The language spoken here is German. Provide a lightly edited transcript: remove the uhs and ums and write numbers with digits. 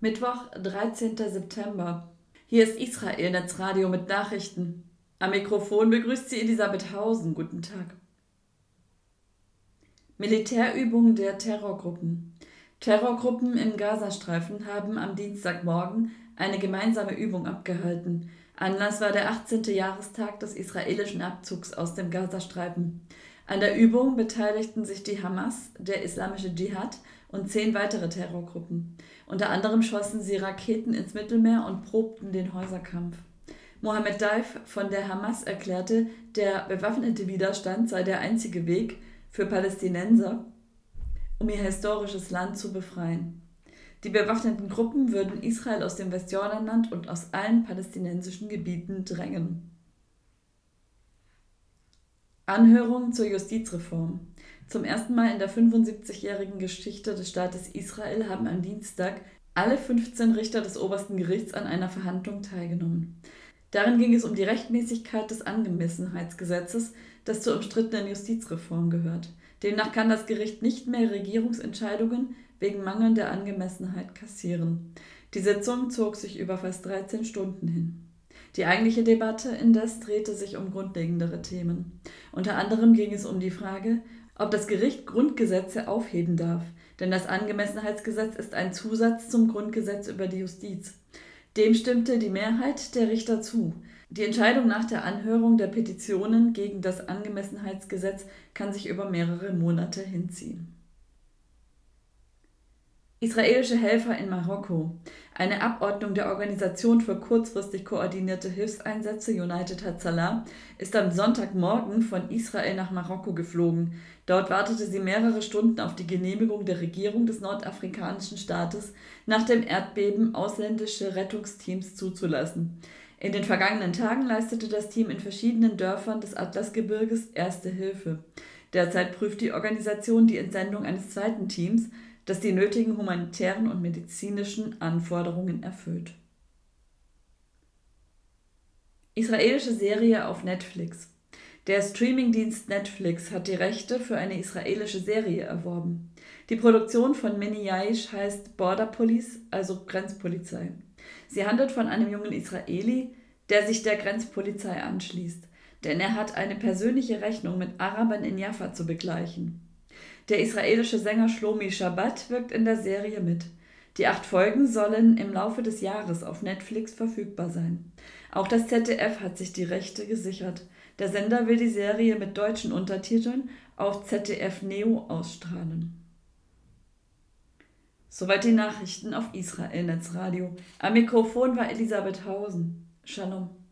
Mittwoch, 13. September. Hier ist Israel Netzradio mit Nachrichten. Am Mikrofon begrüßt sie Elisabeth Hausen. Guten Tag. Militärübung der Terrorgruppen. Terrorgruppen im Gazastreifen haben am Dienstagmorgen eine gemeinsame Übung abgehalten. Anlass war der 18. Jahrestag des israelischen Abzugs aus dem Gazastreifen. An der Übung beteiligten sich die Hamas, der Islamische Dschihad und 10 weitere Terrorgruppen. Unter anderem schossen sie Raketen ins Mittelmeer und probten den Häuserkampf. Mohammed Daif von der Hamas erklärte, der bewaffnete Widerstand sei der einzige Weg für Palästinenser, um ihr historisches Land zu befreien. Die bewaffneten Gruppen würden Israel aus dem Westjordanland und aus allen palästinensischen Gebieten drängen. Anhörung zur Justizreform. Zum ersten Mal in der 75-jährigen Geschichte des Staates Israel haben am Dienstag alle 15 Richter des obersten Gerichts an einer Verhandlung teilgenommen. Darin ging es um die Rechtmäßigkeit des Angemessenheitsgesetzes, das zur umstrittenen Justizreform gehört. Demnach kann das Gericht nicht mehr Regierungsentscheidungen wegen mangelnder Angemessenheit kassieren. Die Sitzung zog sich über fast 13 Stunden hin. Die eigentliche Debatte indes drehte sich um grundlegendere Themen. Unter anderem ging es um die Frage, ob das Gericht Grundgesetze aufheben darf, denn das Angemessenheitsgesetz ist ein Zusatz zum Grundgesetz über die Justiz. Dem stimmte die Mehrheit der Richter zu. Die Entscheidung nach der Anhörung der Petitionen gegen das Angemessenheitsgesetz kann sich über mehrere Monate hinziehen. Israelische Helfer in Marokko. Eine Abordnung der Organisation für kurzfristig koordinierte Hilfseinsätze United Hatzalah ist am Sonntagmorgen von Israel nach Marokko geflogen. Dort wartete sie mehrere Stunden auf die Genehmigung der Regierung des nordafrikanischen Staates, nach dem Erdbeben ausländische Rettungsteams zuzulassen. In den vergangenen Tagen leistete das Team in verschiedenen Dörfern des Atlasgebirges Erste Hilfe. Derzeit prüft die Organisation die Entsendung eines zweiten Teams, das die nötigen humanitären und medizinischen Anforderungen erfüllt. Israelische Serie auf Netflix. Der Streamingdienst Netflix hat die Rechte für eine israelische Serie erworben. Die Produktion von Mini Yaish heißt Border Police, also Grenzpolizei. Sie handelt von einem jungen Israeli, der sich der Grenzpolizei anschließt, denn er hat eine persönliche Rechnung mit Arabern in Jaffa zu begleichen. Der israelische Sänger Shlomi Shabbat wirkt in der Serie mit. Die 8 Folgen sollen im Laufe des Jahres auf Netflix verfügbar sein. Auch das ZDF hat sich die Rechte gesichert. Der Sender will die Serie mit deutschen Untertiteln auf ZDF Neo ausstrahlen. Soweit die Nachrichten auf Israel Netzradio. Am Mikrofon war Elisabeth Hausen. Shalom.